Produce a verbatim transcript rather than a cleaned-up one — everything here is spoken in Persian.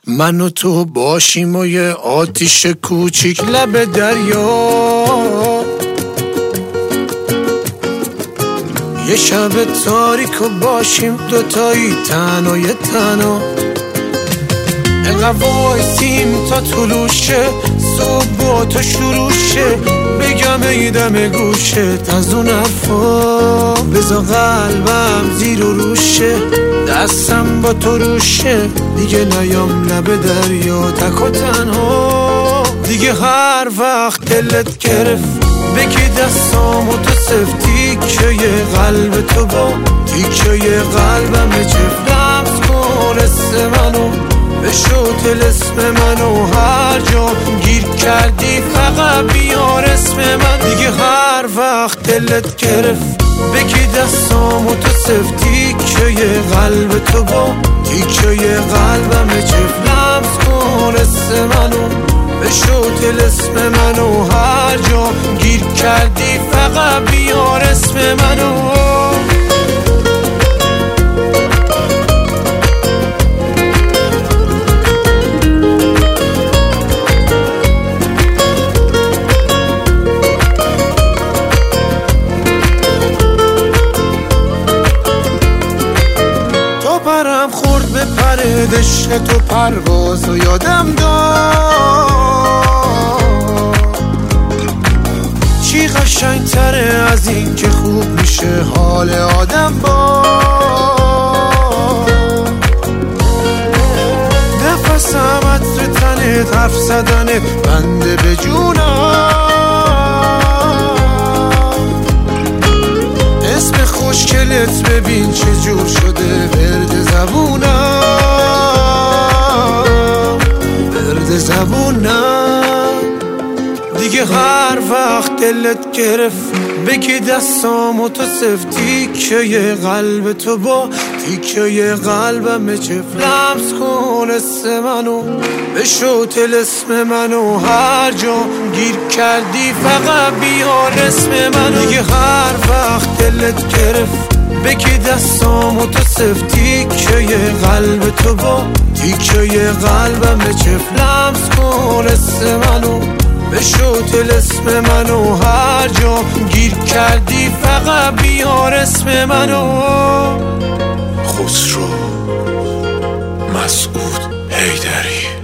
من و تو باشیم و یه آتیش کوچیک لب دریا، یه شب تاریک و باشیم دوتایی تنها یه تنها، انقدر وایسیم تا طلوشه صبح با تو شروع شه، بگم ای دم گوشت از اون حرفا، بزا قلبم زیر و روشه، دستم با تو روشه، دیگه نیام لب دریا تک و تنها، دیگه هر وقت دلت گرفت بکی دستامو تو سفتی که یه قلب تو با تیکه یه قلبم چفت، لمس کن اسم منو بشو تلسم منو، هر جا گیر کردی فقط بیار اسم من، دیگه هر وقت دلت گرفت بکی دستامو تو سفتی که یه قلب تو با تیکه یه قلبم چفت، لمس کن اسم منو بشو تلسم منو، هر جا گیر کردی فقط بیار اسم منو. تو پرم خورد به پر دشت تو پرواز و یادم داد، چی قشنگ تره از این که خوب میشه حال آدم با نفسم عطر تنت حرف زدنه بنده به جونم، اسم خوشگلت ببین چه جور شده ورد زبونم، ورد زبونم، دیگه هر وقت دلت گرفت بکی دستامو تو سفتی که یه قلب تو با تیکه یه قلبم چفت، لمس کن اسم منو بشو تلسم منو، هر جا گیر کردی فقط بیار اسم منو، دیگه هر وقت دلت گرفت بکی دستامو تو سفتی که یه قلب تو با تیکه یه قلبم چفت، لمس کن اسم منو بشو تلسم منو، هر جا گیر کردی فقط بیار اسم منو. خسرو مسعود حیدری.